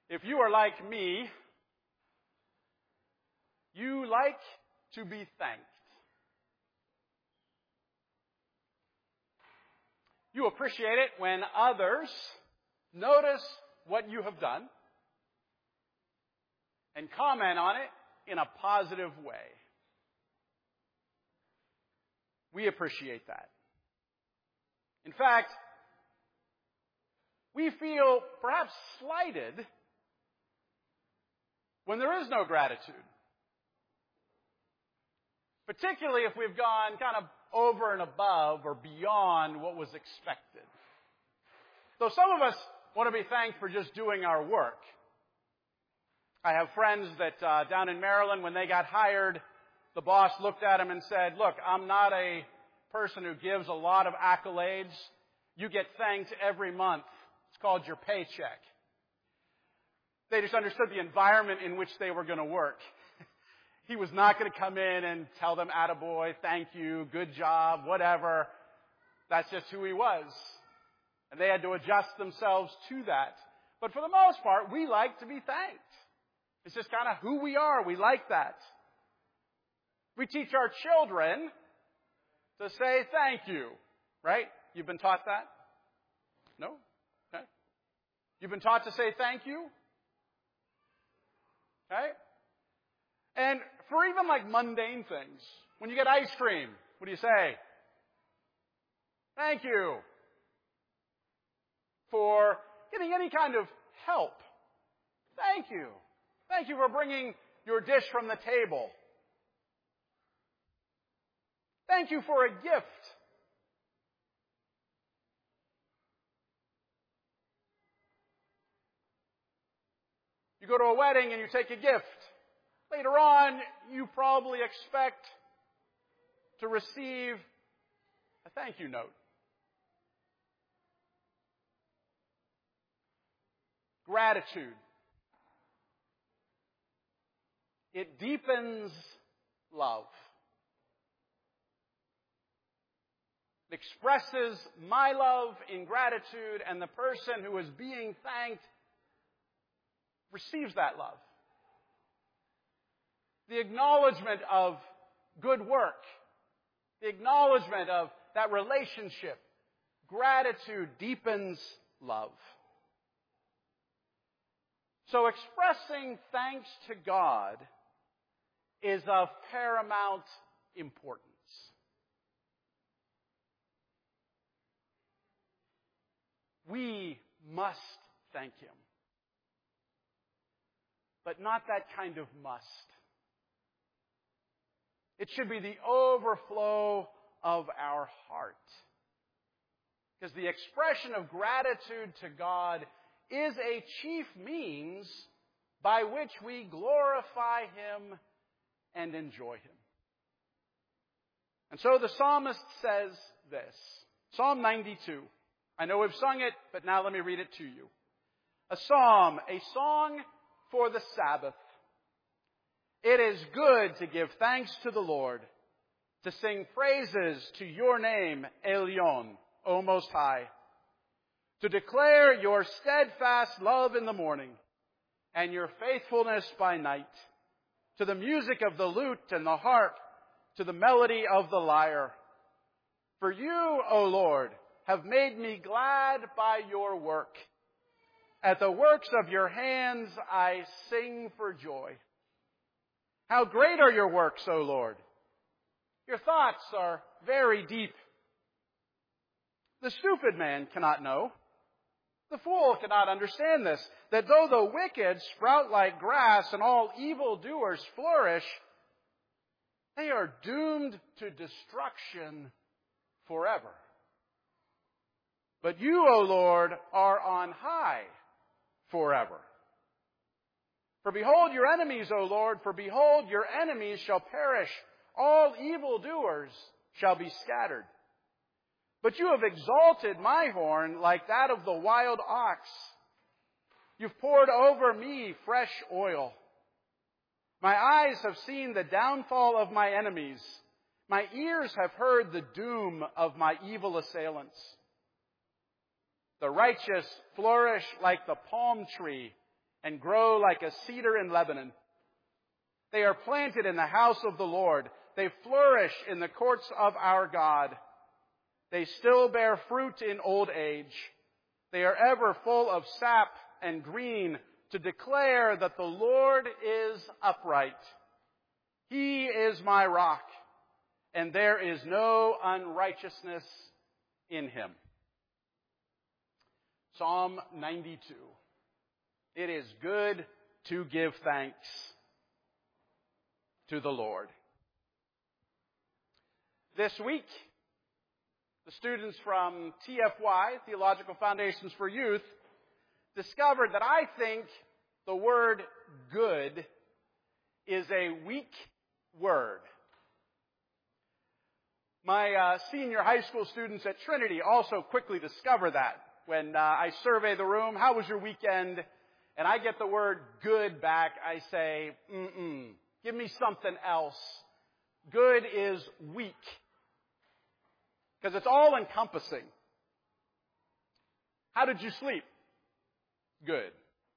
If you are like me, you like to be thanked. You appreciate it when others notice what you have done and comment on it in a positive way. We appreciate that. In fact, we feel perhaps slighted when there is no gratitude. Particularly if we've gone kind of over and above or beyond what was expected. Though some of us want to be thanked for just doing our work. I have friends that down in Maryland, when they got hired, the boss looked at them and said, "Look, I'm not a person who gives a lot of accolades. You get thanked every month. It's called your paycheck." They just understood the environment in which they were going to work. He was not going to come in and tell them, "Attaboy, thank you, good job, whatever." That's just who he was. And they had to adjust themselves to that. But for the most part, we like to be thanked. It's just kind of who we are. We like that. We teach our children to say thank you, right? You've been taught that? No? Okay. You've been taught to say thank you? Okay? And for even like mundane things, when you get ice cream, what do you say? Thank you. For getting any kind of help, thank you. Thank you for bringing your dish from the table. Thank you for a gift. You go to a wedding and you take a gift. Later on, you probably expect to receive a thank you note. Gratitude. It deepens love. It expresses my love in gratitude, and the person who is being thanked receives that love. The acknowledgement of good work, the acknowledgement of that relationship, gratitude deepens love. So expressing thanks to God is of paramount importance. We must thank Him. But not that kind of must. It should be the overflow of our heart. Because the expression of gratitude to God is a chief means by which we glorify Him and enjoy Him. And so the psalmist says this. Psalm 92. I know we've sung it, but now let me read it to you. A psalm, a song for the Sabbath. It is good to give thanks to the Lord, to sing praises to your name, Elyon, O Most High, to declare your steadfast love in the morning and your faithfulness by night, to the music of the lute and the harp, to the melody of the lyre. For you, O Lord, have made me glad by your work. At the works of your hands I sing for joy. How great are your works, O Lord! Your thoughts are very deep. The stupid man cannot know. The fool cannot understand this, that though the wicked sprout like grass and all evildoers flourish, they are doomed to destruction forever. But you, O Lord, are on high forever. For behold your enemies, O Lord, for behold your enemies shall perish. All evildoers shall be scattered. But you have exalted my horn like that of the wild ox. You've poured over me fresh oil. My eyes have seen the downfall of my enemies. My ears have heard the doom of my evil assailants. The righteous flourish like the palm tree and grow like a cedar in Lebanon. They are planted in the house of the Lord. They flourish in the courts of our God. They still bear fruit in old age. They are ever full of sap and green to declare that the Lord is upright. He is my rock, and there is no unrighteousness in him. Psalm 92. It is good to give thanks to the Lord. This week, the students from TFY, Theological Foundations for Youth, discovered that I think the word good is a weak word. My senior high school students at Trinity also quickly discover that. When I survey the room, how was your weekend? And I get the word good back, I say, give me something else. Good is weak. Because it's all encompassing. How did you sleep? Good.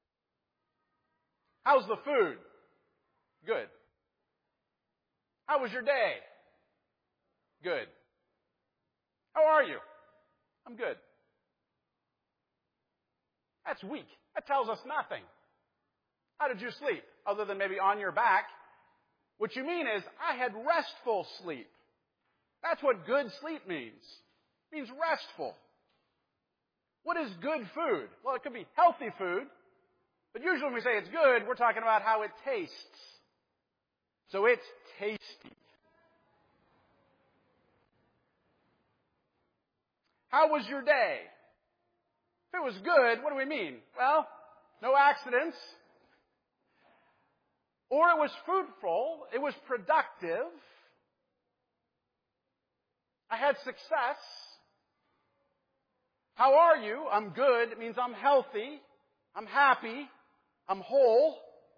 How's the food? Good. How was your day? Good. How are you? I'm good. That's weak. That tells us nothing. How did you sleep? Other than maybe on your back. What you mean is, I had restful sleep. That's what good sleep means. It means restful. What is good food? Well, it could be healthy food. But usually when we say it's good, we're talking about how it tastes. So it's tasty. How was your day? If it was good, what do we mean? Well, no accidents. Or it was fruitful. It was productive. I had success. How are you? I'm good. It means I'm healthy. I'm happy. I'm whole.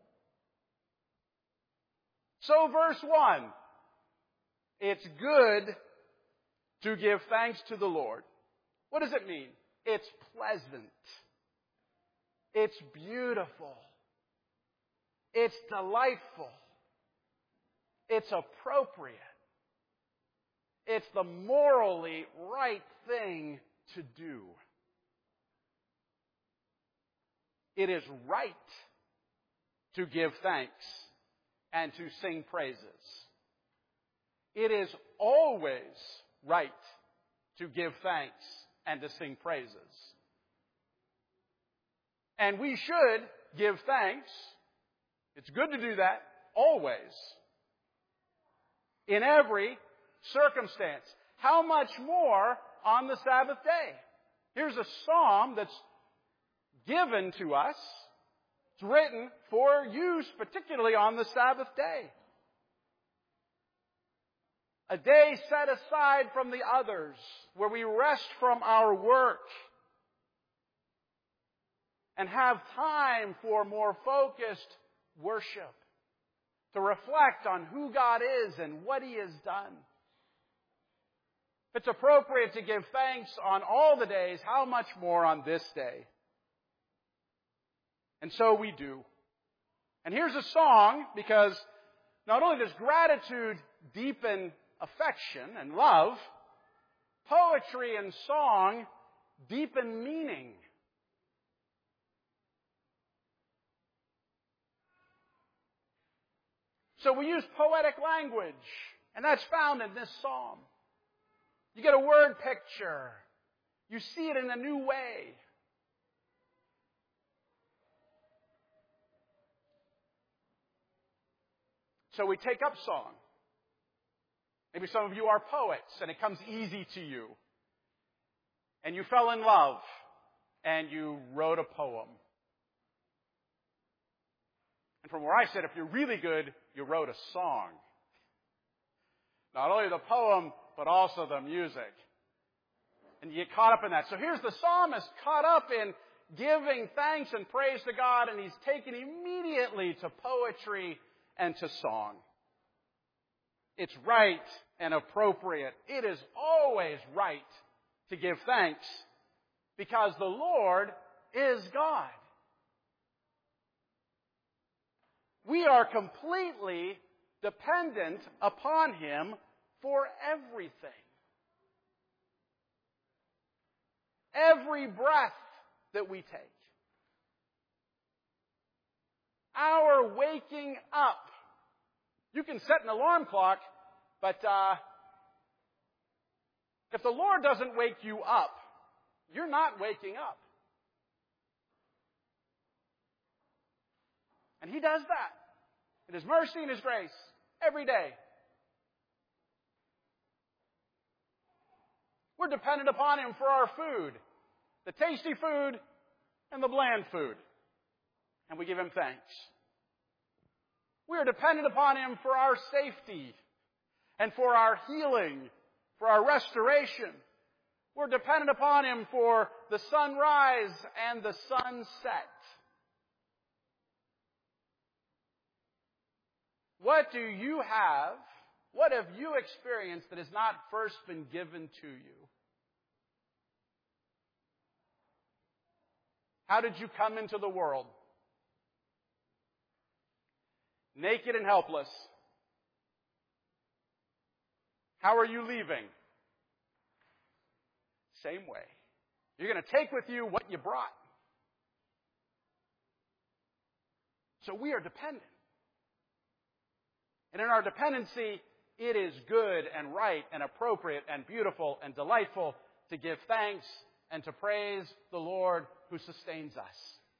So verse 1. It's good to give thanks to the Lord. What does it mean? It's pleasant. It's beautiful. It's delightful. It's appropriate. It's the morally right thing to do. It is right to give thanks and to sing praises. It is always right to give thanks and to sing praises. And we should give thanks. It's good to do that always. In every circumstance. How much more on the Sabbath day? Here's a psalm that's given to us. It's written for use particularly on the Sabbath day. A day set aside from the others, where we rest from our work and have time for more focused worship, to reflect on who God is and what He has done. If it's appropriate to give thanks on all the days, how much more on this day? And so we do. And here's a song, because not only does gratitude deepen affection and love, poetry and song deepen meaning. So we use poetic language, and that's found in this psalm. You get a word picture. You see it in a new way. So we take up song. Maybe some of you are poets, and it comes easy to you. And you fell in love, and you wrote a poem. And from where I sit, if you're really good, you wrote a song. Not only the poem, but also the music. And you get caught up in that. So here's the psalmist caught up in giving thanks and praise to God, and he's taken immediately to poetry and to song. It's right and appropriate. It is always right to give thanks because the Lord is God. We are completely dependent upon Him for everything. Every breath that we take. Our waking up. You can set an alarm clock, but if the Lord doesn't wake you up, you're not waking up. And He does that in His mercy and His grace every day. We're dependent upon Him for our food, the tasty food and the bland food. And we give Him thanks. We are dependent upon Him for our safety and for our healing, for our restoration. We're dependent upon Him for the sunrise and the sunset. What do you have? What have you experienced that has not first been given to you? How did you come into the world? Naked and helpless. How are you leaving? Same way. You're going to take with you what you brought. So we are dependent. And in our dependency, it is good and right and appropriate and beautiful and delightful to give thanks and to praise the Lord who sustains us.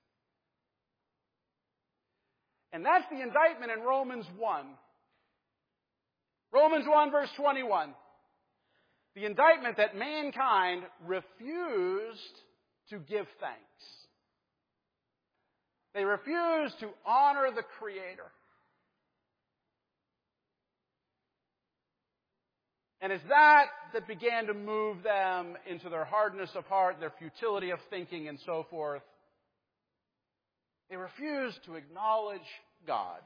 And that's the indictment in Romans 1. Romans 1 verse 21. The indictment that mankind refused to give thanks. They refused to honor the Creator. And it's that began to move them into their hardness of heart, their futility of thinking, and so forth. They refused to acknowledge God.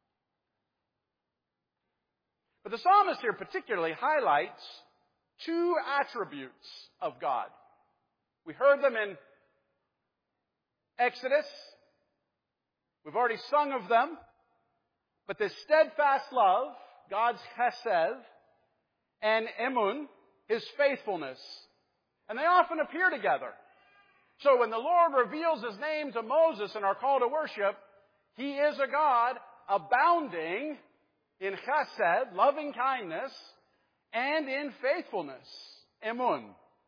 But the psalmist here particularly highlights two attributes of God. We heard them in Exodus. We've already sung of them. But this steadfast love, God's chesed, and emun, His faithfulness. And they often appear together. So when the Lord reveals His name to Moses in our call to worship, He is a God abounding in chesed, loving kindness, and in faithfulness, emun.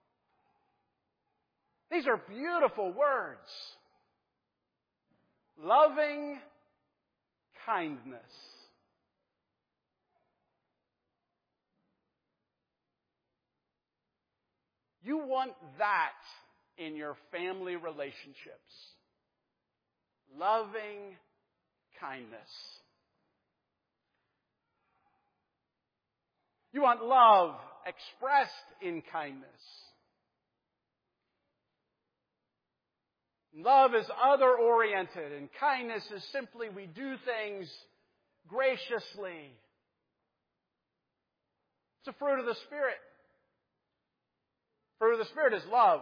These are beautiful words. Loving kindness. You want that in your family relationships. Loving kindness. You want love expressed in kindness. Love is other-oriented, and kindness is simply we do things graciously. It's a fruit of the Spirit. Fruit of the Spirit is love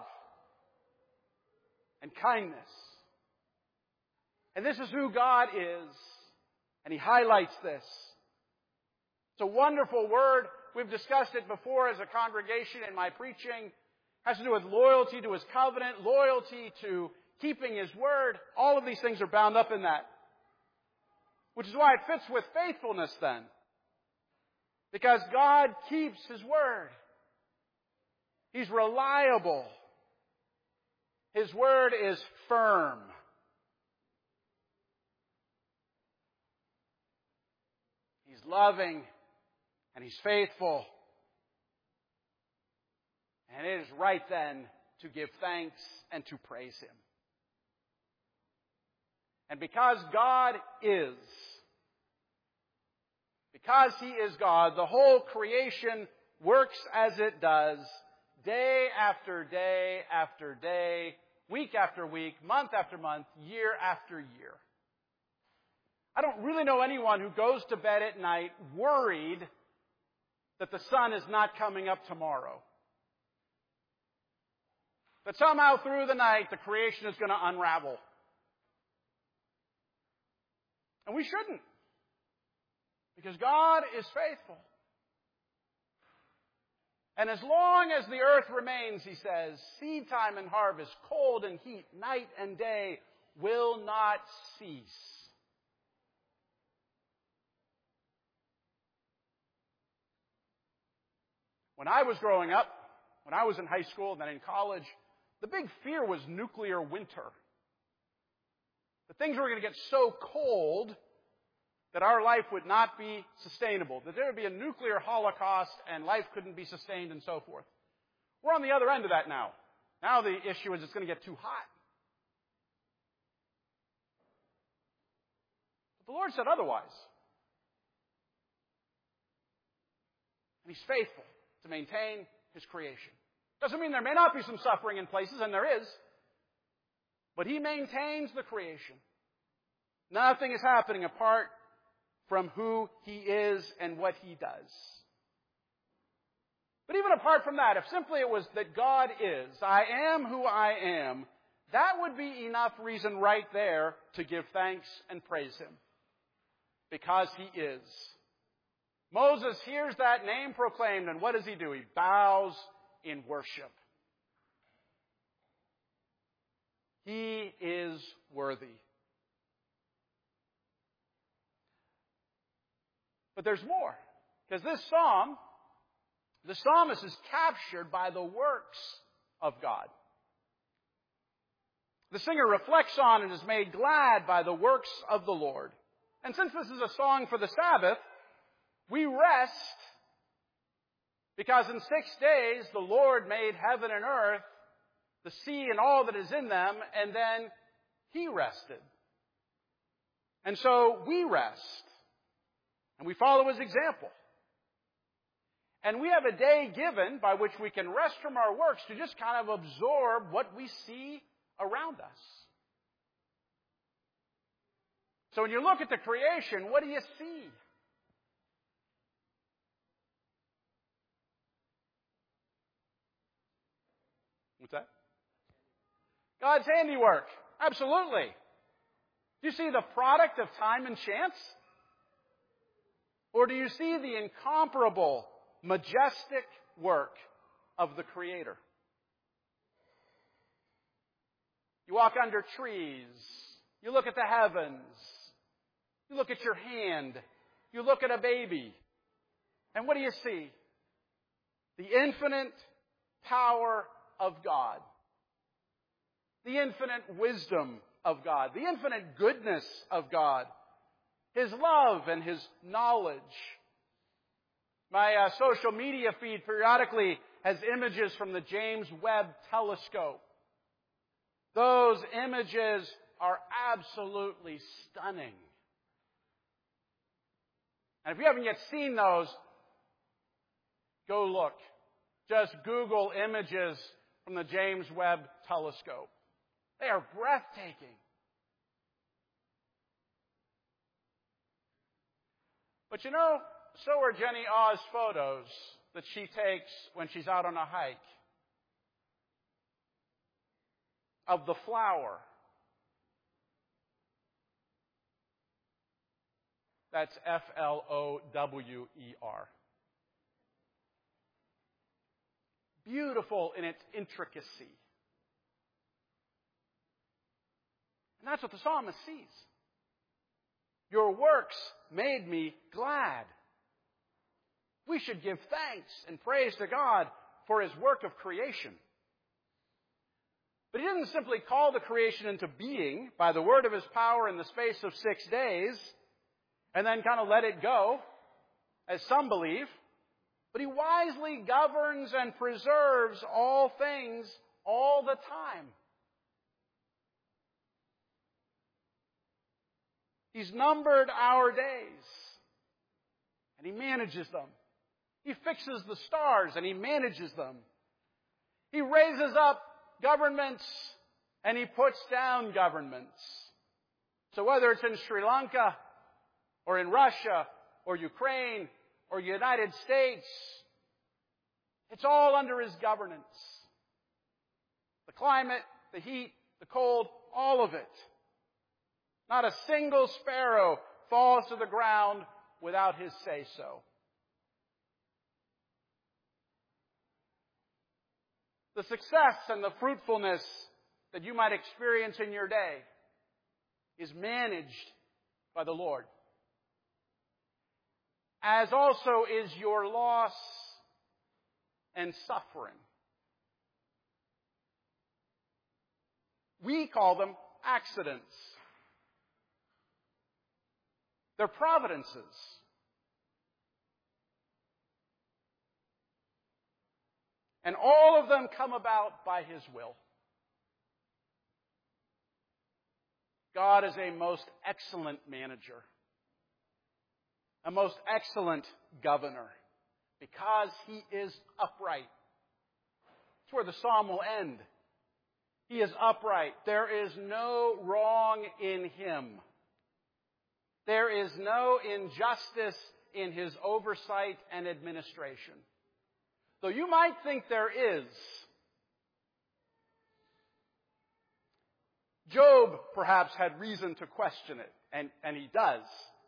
and kindness. And this is who God is. And He highlights this. It's a wonderful word. We've discussed it before as a congregation in my preaching. It has to do with loyalty to His covenant, loyalty to keeping His word. All of these things are bound up in that. Which is why it fits with faithfulness then. Because God keeps His word. He's reliable. His word is firm. He's loving and He's faithful. And it is right then to give thanks and to praise Him. And because God is, because He is God, the whole creation works as it does, day after day after day, week after week, month after month, year after year. I don't really know anyone who goes to bed at night worried that the sun is not coming up tomorrow. That somehow through the night the creation is going to unravel. And we shouldn't. Because God is faithful. And as long as the earth remains, he says, seed time and harvest, cold and heat, night and day will not cease. When I was growing up, when I was in high school and then in college, the big fear was nuclear winter. That things were going to get so cold that our life would not be sustainable, that there would be a nuclear holocaust and life couldn't be sustained and so forth. We're on the other end of that now. Now the issue is it's going to get too hot. But the Lord said otherwise. And he's faithful to maintain his creation. Doesn't mean there may not be some suffering in places, and there is. But he maintains the creation. Nothing is happening apart from who he is and what he does. But even apart from that, if simply it was that God is, I am who I am, that would be enough reason right there to give thanks and praise him. Because he is. Moses hears that name proclaimed, and what does he do? He bows in worship. He is worthy. But there's more. Because this psalm, the psalmist is captured by the works of God. The singer reflects on and is made glad by the works of the Lord. And since this is a song for the Sabbath, we rest because in 6 days the Lord made heaven and earth, the sea and all that is in them, and then he rested. And so we rest. And we follow his example. And we have a day given by which we can rest from our works to just kind of absorb what we see around us. So when you look at the creation, what do you see? What's that? God's handiwork. Absolutely. Do you see the product of time and chance? Or do you see the incomparable, majestic work of the Creator? You walk under trees. You look at the heavens. You look at your hand. You look at a baby. And what do you see? The infinite power of God. The infinite wisdom of God. The infinite goodness of God. His love and his knowledge. My social media feed periodically has images from the James Webb Telescope. Those images are absolutely stunning. And if you haven't yet seen those, go look. Just Google images from the James Webb Telescope. They are breathtaking. But you know, so are Jenny Ah's photos that she takes when she's out on a hike. Of the flower. That's Flower. Beautiful in its intricacy. And that's what the psalmist sees. Your works made me glad. We should give thanks and praise to God for his work of creation. But he didn't simply call the creation into being by the word of his power in the space of 6 days and then kind of let it go, as some believe. But he wisely governs and preserves all things all the time. He's numbered our days, and he manages them. He fixes the stars, and he manages them. He raises up governments, and he puts down governments. So whether it's in Sri Lanka, or in Russia, or Ukraine, or United States, it's all under his governance. The climate, the heat, the cold, all of it. Not a single sparrow falls to the ground without his say-so. The success and the fruitfulness that you might experience in your day is managed by the Lord, as also is your loss and suffering. We call them accidents. They're providences. And all of them come about by His will. God is a most excellent manager, a most excellent governor, because He is upright. That's where the psalm will end. He is upright. There is no wrong in Him. There is no injustice in His oversight and administration. Though you might think there is. Job perhaps had reason to question it, and he does.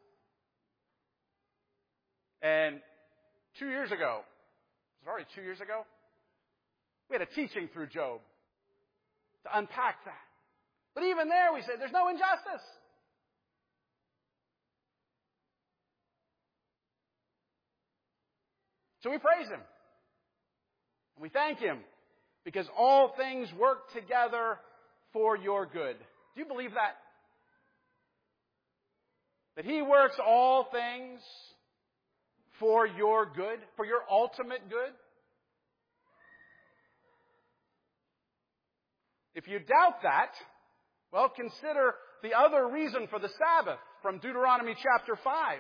And 2 years ago, was it already 2 years ago? We had a teaching through Job to unpack that. But even there we said there's no injustice. So we praise Him. And we thank Him because all things work together for your good. Do you believe that? That He works all things for your good, for your ultimate good? If you doubt that, well, consider the other reason for the Sabbath from Deuteronomy chapter 5.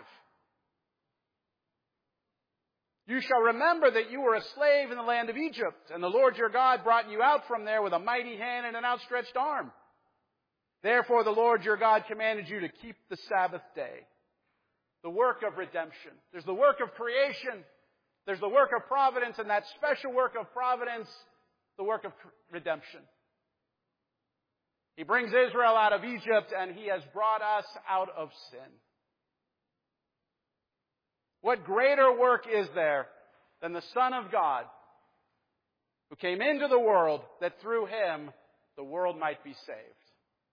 You shall remember that you were a slave in the land of Egypt, and the Lord your God brought you out from there with a mighty hand and an outstretched arm. Therefore the Lord your God commanded you to keep the Sabbath day, the work of redemption. There's the work of creation. There's the work of providence, and that special work of providence, the work of redemption. He brings Israel out of Egypt, and He has brought us out of sin. What greater work is there than the Son of God, who came into the world that through Him the world might be saved?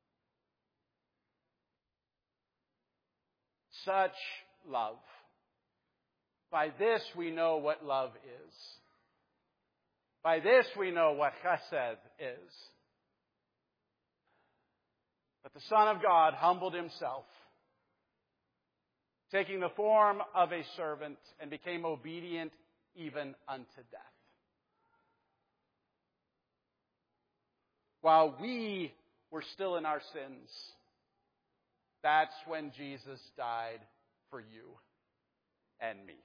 Such love. By this we know what love is. By this we know what chesed is. That the Son of God humbled Himself, taking the form of a servant, and became obedient even unto death. While we were still in our sins, that's when Jesus died for you and me.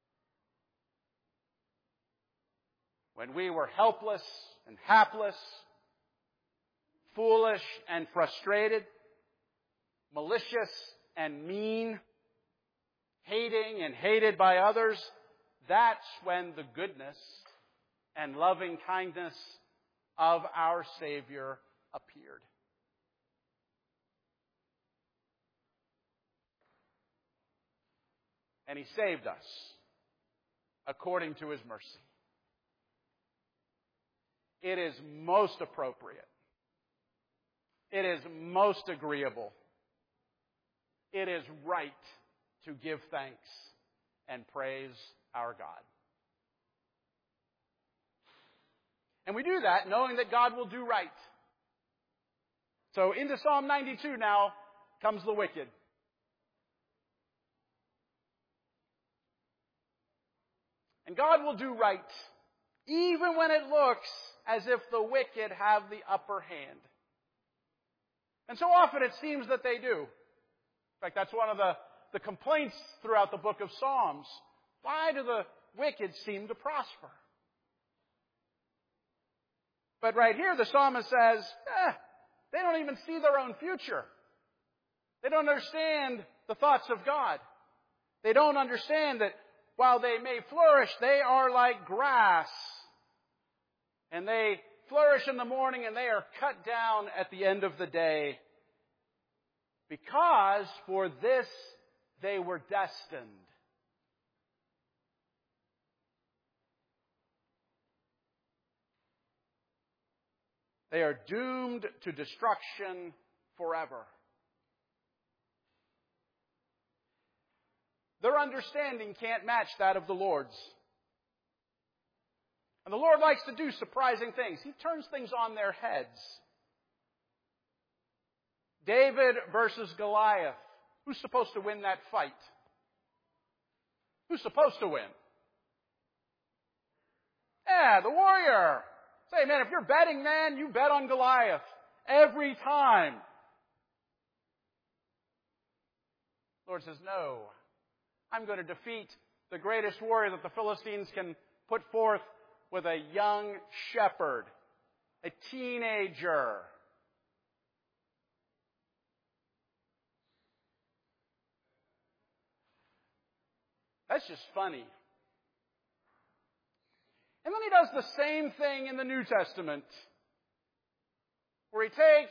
When we were helpless and hapless, foolish and frustrated, malicious and mean, hating and hated by others, that's when the goodness and loving kindness of our Savior appeared. And He saved us according to His mercy. It is most appropriate. It is most agreeable. It is right to give thanks and praise our God. And we do that knowing that God will do right. So into Psalm 92 now comes the wicked. And God will do right, even when it looks as if the wicked have the upper hand. And so often it seems that they do. In fact, that's one of the complaints throughout the book of Psalms. Why do the wicked seem to prosper? But right here, the psalmist says, they don't even see their own future. They don't understand the thoughts of God. They don't understand that while they may flourish, they are like grass. And they flourish in the morning and they are cut down at the end of the day. Because for this They were destined. They are doomed to destruction forever. Their understanding can't match that of the Lord's. And the Lord likes to do surprising things. He turns things on their heads. David versus Goliath. Who's supposed to win that fight? Who's supposed to win? Yeah, the warrior. Say, man, if you're betting, man, you bet on Goliath. Every time. The Lord says, no. I'm going to defeat the greatest warrior that the Philistines can put forth with a young shepherd, a teenager. That's just funny. And then he does the same thing in the New Testament, where he takes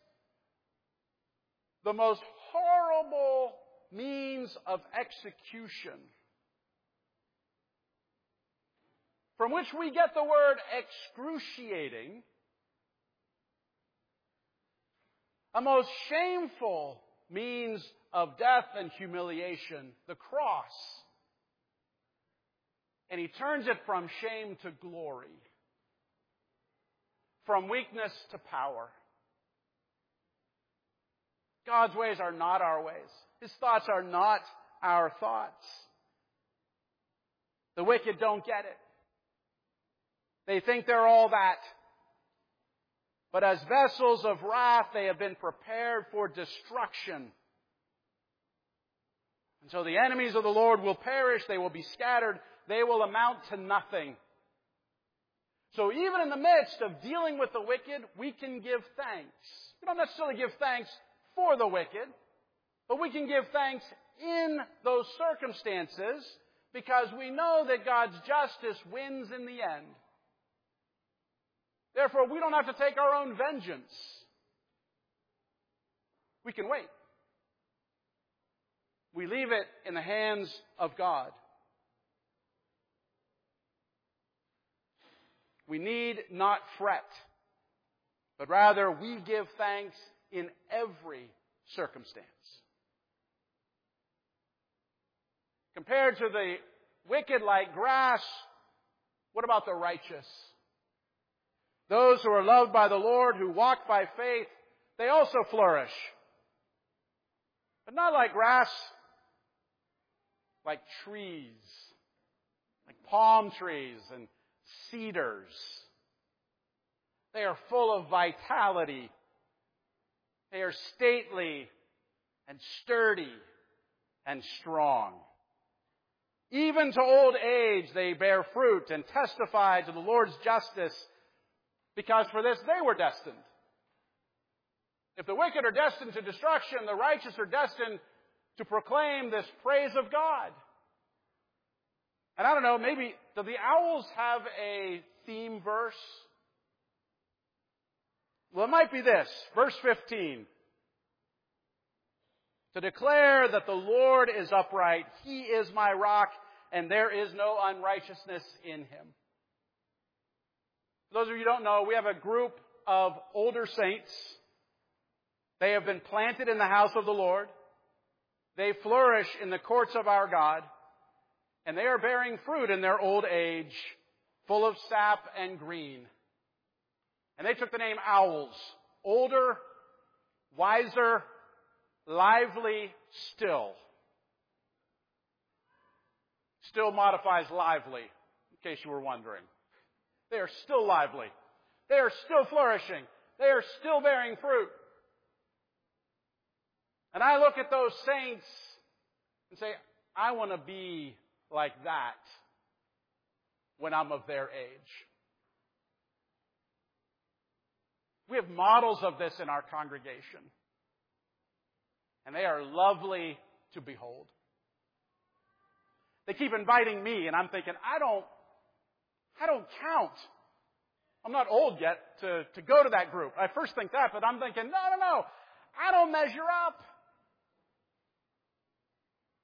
the most horrible means of execution, from which we get the word excruciating, a most shameful means of death and humiliation, the cross. And he turns it from shame to glory, from weakness to power. God's ways are not our ways. His thoughts are not our thoughts. The wicked don't get it. They think they're all that. But as vessels of wrath, they have been prepared for destruction. And so the enemies of the Lord will perish. They will be scattered. They will amount to nothing. So even in the midst of dealing with the wicked, we can give thanks. We don't necessarily give thanks for the wicked, but we can give thanks in those circumstances because we know that God's justice wins in the end. Therefore, we don't have to take our own vengeance. We can wait. We leave it in the hands of God. We need not fret, but rather we give thanks in every circumstance. Compared to the wicked like grass, what about the righteous? Those who are loved by the Lord, who walk by faith, they also flourish. But not like grass, like trees, like palm trees and cedars. They are full of vitality. They are stately and sturdy and strong. Even to old age they bear fruit and testify to the Lord's justice, because for this they were destined. If the wicked are destined to destruction, the righteous are destined to proclaim this praise of God. And I don't know, maybe, do the owls have a theme verse? Well, it might be this, verse 15. To declare that the Lord is upright, He is my rock, and there is no unrighteousness in Him. For those of you who don't know, we have a group of older saints. They have been planted in the house of the Lord. They flourish in the courts of our God. And they are bearing fruit in their old age, full of sap and green. And they took the name owls. Older, wiser, lively, still. Still modifies lively, in case you were wondering. They are still lively. They are still flourishing. They are still bearing fruit. And I look at those saints and say, I want to be like that when I'm of their age. We have models of this in our congregation. And they are lovely to behold. They keep inviting me, and I'm thinking, I don't count. I'm not old yet to go to that group. I first think that, but I'm thinking, no. I don't measure up.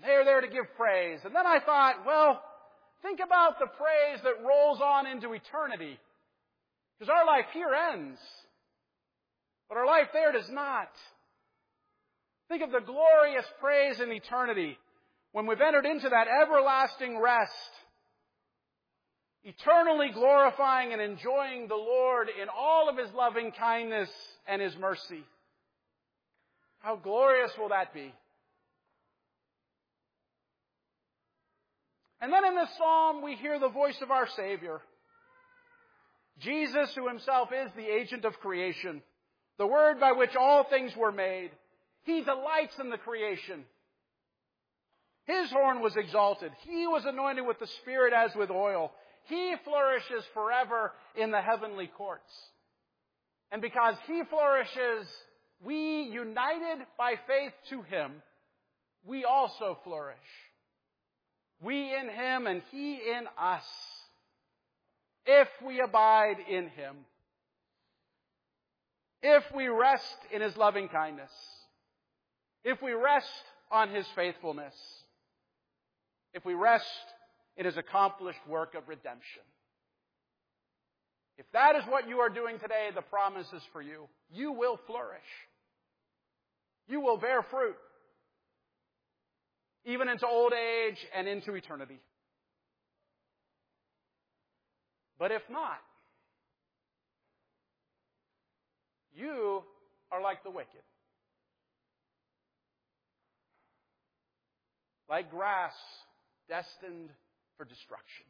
They are there to give praise. And then I thought, well, think about the praise that rolls on into eternity. Because our life here ends. But our life there does not. Think of the glorious praise in eternity when we've entered into that everlasting rest, eternally glorifying and enjoying the Lord in all of His loving kindness and His mercy. How glorious will that be? And then in this psalm, we hear the voice of our Savior. Jesus, who Himself is the agent of creation, the Word by which all things were made. He delights in the creation. His horn was exalted. He was anointed with the Spirit as with oil. He flourishes forever in the heavenly courts. And because He flourishes, we, united by faith to Him, we also flourish. We in Him and He in us, if we abide in Him. If we rest in His loving kindness. If we rest on His faithfulness. If we rest in His accomplished work of redemption. If that is what you are doing today, the promise is for you. You will flourish. You will bear fruit. Even into old age and into eternity. But if not, you are like the wicked. Like grass destined for destruction.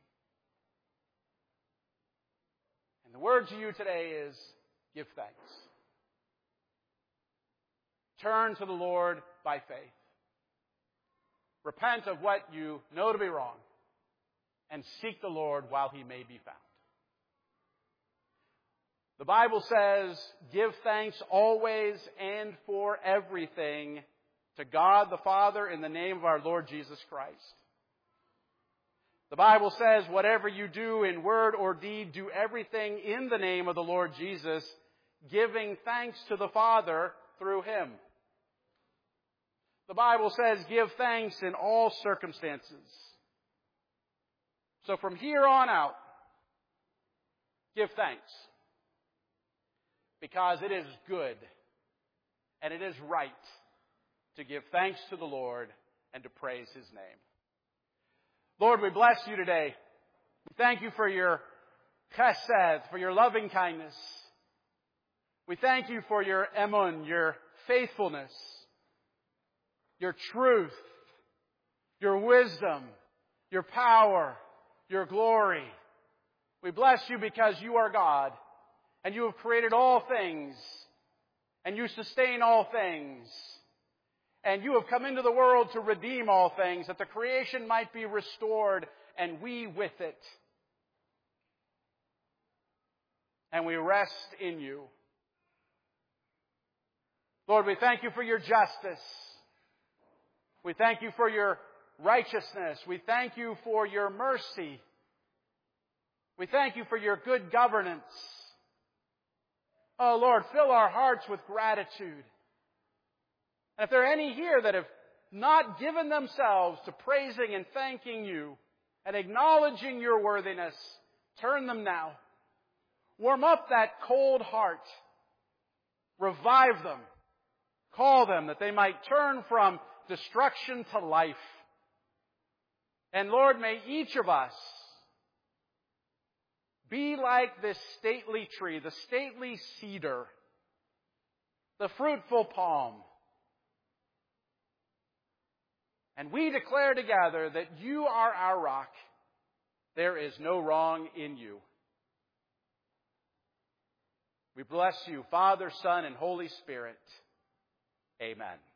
And the word to you today is, give thanks. Turn to the Lord by faith. Repent of what you know to be wrong. And seek the Lord while He may be found. The Bible says, give thanks always and for everything to God the Father in the name of our Lord Jesus Christ. The Bible says, whatever you do in word or deed, do everything in the name of the Lord Jesus, giving thanks to the Father through Him. The Bible says, give thanks in all circumstances. So from here on out, give thanks. Because it is good and it is right to give thanks to the Lord and to praise His name. Lord, we bless You today. We thank You for Your chesed, for Your loving kindness. We thank You for Your emun, Your faithfulness, Your truth, Your wisdom, Your power, Your glory. We bless You because You are God. And You have created all things. And You sustain all things. And You have come into the world to redeem all things, that the creation might be restored, and we with it. And we rest in You. Lord, we thank You for Your justice. We thank You for Your righteousness. We thank You for Your mercy. We thank You for Your good governance. Oh, Lord, fill our hearts with gratitude. And if there are any here that have not given themselves to praising and thanking You and acknowledging Your worthiness, turn them now. Warm up that cold heart. Revive them. Call them that they might turn from destruction to life. And Lord, may each of us be like this stately tree, the stately cedar, the fruitful palm. And we declare together that You are our rock. There is no wrong in You. We bless You, Father, Son, and Holy Spirit. Amen.